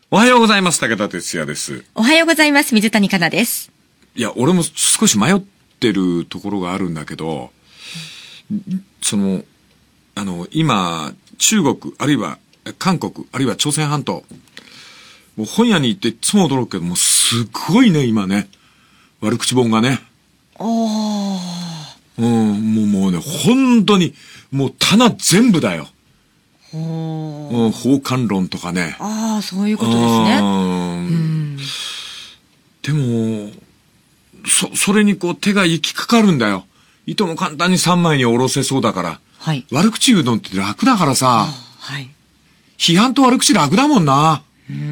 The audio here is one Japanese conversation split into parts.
おはようございます。武田哲也です。 おはようございます。水谷香奈です。 いや、俺も少し迷ってるところがあるんだけど、今、中国、あるいは韓国、あるいは朝鮮半島、もう本屋に行っていつも驚くけど、もうすごいね、今ね。悪口本がね。もうね、本当に、もう棚全部だよ。放韓論とかね。 そういうことですね。 でも、それにこう手が行きかかるんだよ。糸も簡単に3枚に下ろせそうだから。 はい。 悪口言うのって楽だからさ。 はい。 批判と悪口楽だもんな。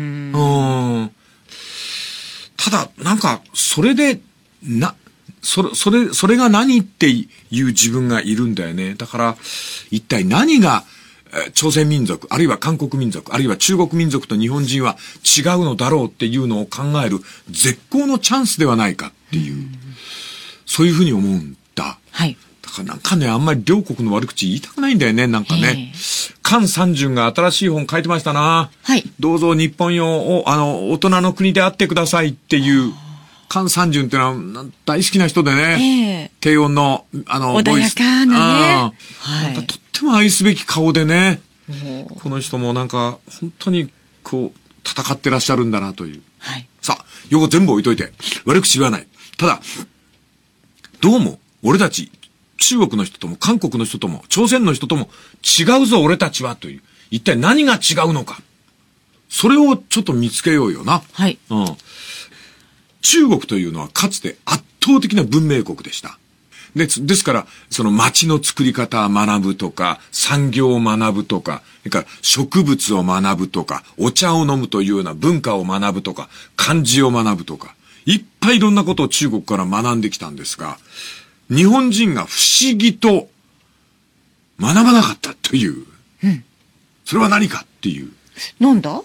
ただ、なんか、それで、それが何っていう自分がいるんだよね。だから、一体何が、朝鮮民族、あるいは韓国民族、あるいは中国民族と日本人は違うのだろうっていうのを考える絶好のチャンスではないかっていう、そういうふうに思うんだ。 はい。 だからなんかね、あんまり両国の悪口言いたくないんだよね、なんかね。菅三淳が新しい本書いてましたな。 はい。 どうぞ日本よを、大人の国であってくださいっていう、菅三淳ってのは大好きな人でね。低音の、 穏やかなね。 はい。とっても愛すべき顔でね。この人もなんか、本当に、こう、戦ってらっしゃるんだなという。 はい。 さあ、横全部置いといて、悪口言わない。ただ、どうも、俺たち、中国の人とも、韓国の人とも、朝鮮の人とも、違うぞ俺たちはという。一体何が違うのか。それをちょっと見つけようよな。 はい。 中国というのはかつて圧倒的な文明国でした。ですから、その街の作り方を学ぶとか、産業を学ぶとか、それから植物を学ぶとか、お茶を飲むというような文化を学ぶとか、漢字を学ぶとか、いっぱいいろんなことを中国から学んできたんですが、日本人が不思議と学ばなかったという。それは何かっていう。 なんだ？は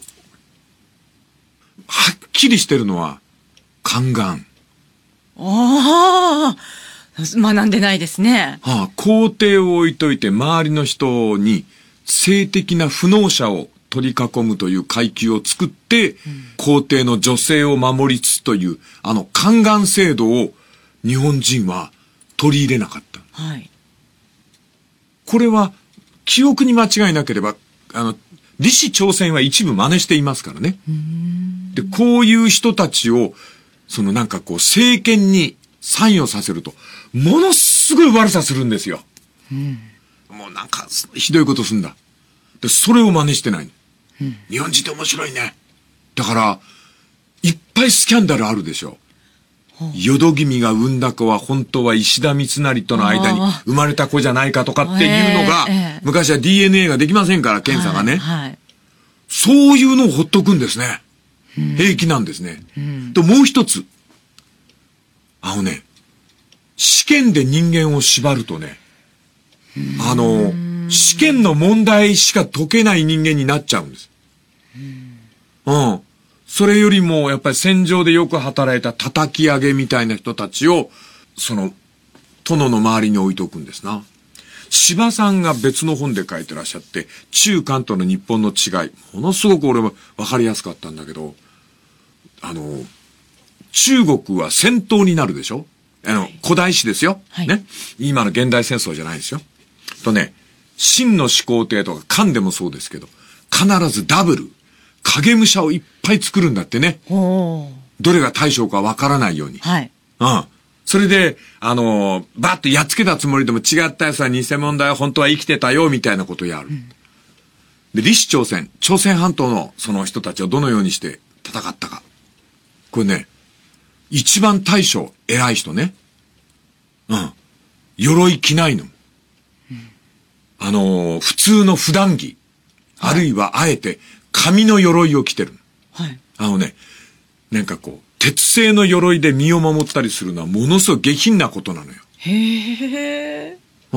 っきりしてるのは、宦官。 学んでないですね。 皇帝を置いといて周りの人に性的な不能者を取り囲むという階級を作って、皇帝の女性を守りつつという、宦官制度を日本人は取り入れなかった。 はい。 これは、記憶に間違いなければ、李氏朝鮮は一部真似していますからね。で、こういう人たちを、なんかこう、政権に参与させると、ものすごい悪さするんですよ。もうなんか、ひどいことすんだ。で、それを真似してない。日本人って面白いね。だから、いっぱいスキャンダルあるでしょ。淀君が産んだ子は本当は石田三成との間に生まれた子じゃないかとかっていうのが、昔は DNA ができませんから、検査がね。そういうのをほっとくんですね。平気なんですね。と、もう一つ。試験で人間を縛るとね、試験の問題しか解けない人間になっちゃうんです。それよりも、やっぱり戦場でよく働いた叩き上げみたいな人たちを、殿の周りに置いとくんですな。司馬さんが別の本で書いてらっしゃって、中韓との日本の違い、ものすごく俺は分かりやすかったんだけど、中国は戦闘になるでしょ？古代史ですよ。ね。今の現代戦争じゃないですよ。秦の始皇帝とか漢でもそうですけど、必ずダブル、影武者をいっぱい作るんだってね。どれが大将かわからないように。それで、バーッとやっつけたつもりでも違ったやつは偽物だよ、本当は生きてたよ、みたいなことをやる。で、李氏朝鮮半島のその人たちをどのようにして戦ったか。これね、一番大将、偉い人ね。鎧着ないの。普通の普段着。あるいはあえて紙の鎧を着てる。なんかこう、鉄製の鎧で身を守ったりするのはものすごい下品なことなのよ。日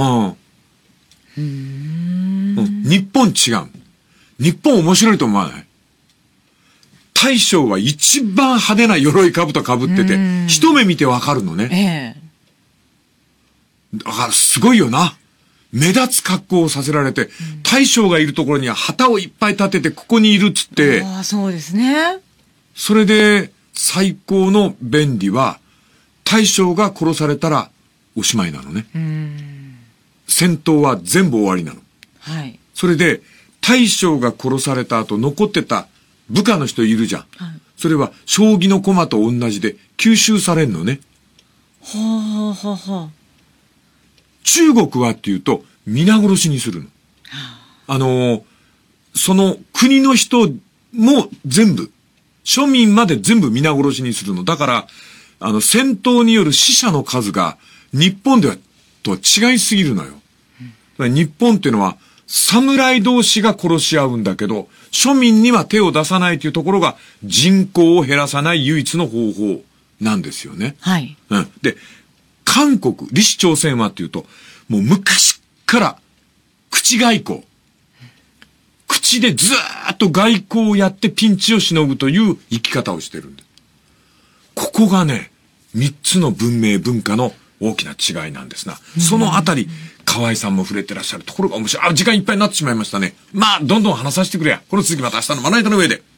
本違う。日本面白いと思わない？大将は一番派手な鎧兜被ってて、一目見てわかるのね。だからすごいよな。 目立つ格好をさせられて、大将がいるところには旗をいっぱい立てて、ここにいるっつって、 ああ、そうですね。 それで、最高の便利は、大将が殺されたらおしまいなのね。戦闘は全部終わりなの。 はい。 それで、大将が殺された後残ってた部下の人いるじゃん。 はい。 それは将棋の駒と同じで吸収されんのね。 はあ、はあ、はあ。 中国はっていうと皆殺しにするの。その国の人も全部、庶民まで全部皆殺しにするの。だから、戦闘による死者の数が日本ではとは違いすぎるのよ。日本っていうのは侍同士が殺し合うんだけど、庶民には手を出さないというところが人口を減らさない唯一の方法なんですよね。 はい。 うん。で、韓国、李氏朝鮮はっていうと、もう昔から口外交。口でずーっと外交をやってピンチをしのぐという生き方をしてるんだ。ここがね、三つの文明文化の大きな違いなんですな。そのあたり、河合さんも触れてらっしゃるところが面白い。時間いっぱいになってしまいましたね。まあ、どんどん話させてくれや。この続きまた明日のまな板の上で。